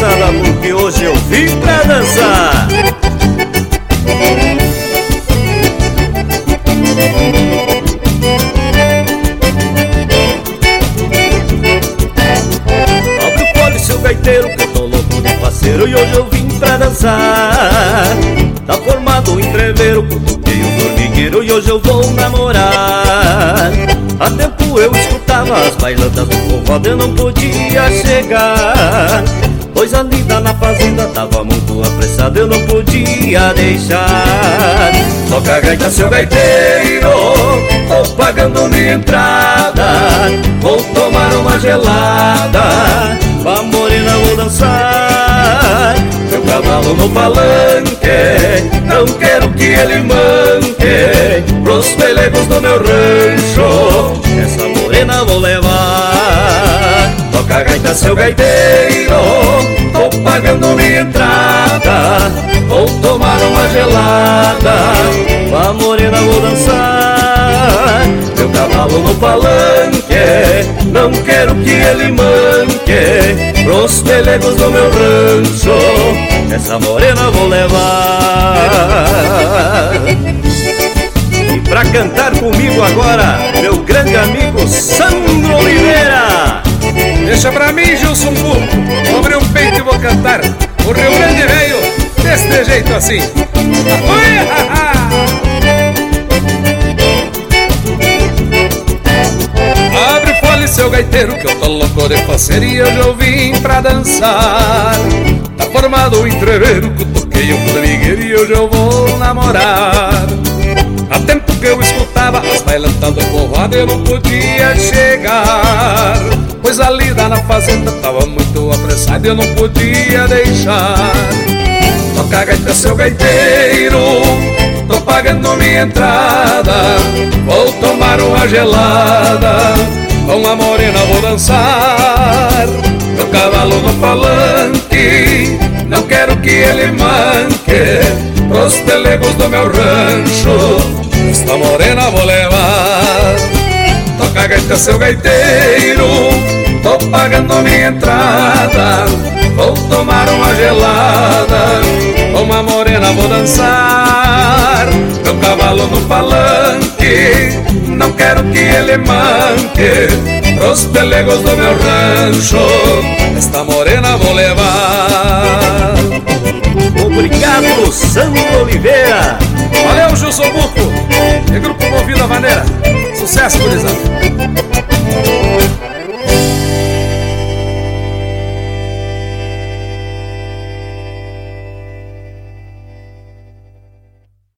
moçada, porque hoje eu vim pra dançar. Abre o fole, seu gaiteiro, que eu tô louco de parceiro e hoje eu vim pra dançar. Tá formado um entreveiro, cutuquei o formigueiro e hoje eu vou namorar. Há tempo eu escutava as bailadas do povoado, eu não podia chegar. Coisa linda na fazenda, tava muito apressado, eu não podia deixar. Toca a gaita, seu gaiteiro, tô pagando minha entrada. Vou tomar uma gelada, pra morena vou dançar. Meu cavalo no palanque, não quero que ele manque pros pelegos do meu rancho, essa morena vou levar. Toca a gaita, seu gaiteiro, tô pagando minha entrada. Vou tomar uma gelada, pra morena vou dançar. Meu cavalo no palanque, não quero que ele manque pros pelegos do meu rancho, essa morena vou levar. E pra cantar comigo agora, meu grande amigo Sandro Oliveira. Deixa pra mim, Gilson Burro, abre o peito e vou cantar o Rio Grande veio deste jeito assim. Abre fole, seu gaiteiro, que eu tô louco de parceria, hoje eu vim pra dançar. Tá formado o entreveiro, cutuquei o formigueiro e hoje eu vou namorar. Há tempo que eu escutava as bailantas do povoado, eu não podia chegar. Coisa linda na fazenda, tava muito apressado, eu não podia deixar. Toca a gaita, seu gaiteiro, tô pagando minha entrada. Vou tomar uma gelada, com a morena vou dançar. Meu cavalo no palanque, não quero que ele manque pros pelegos do meu rancho, esta morena vou levar. Toca a gaita, seu gaiteiro, tô pagando minha entrada. Vou tomar uma gelada, com a morena vou dançar. Meu cavalo no palanque, não quero que ele manque pros pelegos do meu rancho, esta morena vou levar. Obrigado, Sandro Oliveira. Valeu, Gilson Burco e Grupo Movida Vaneira. Sucesso, gurizada.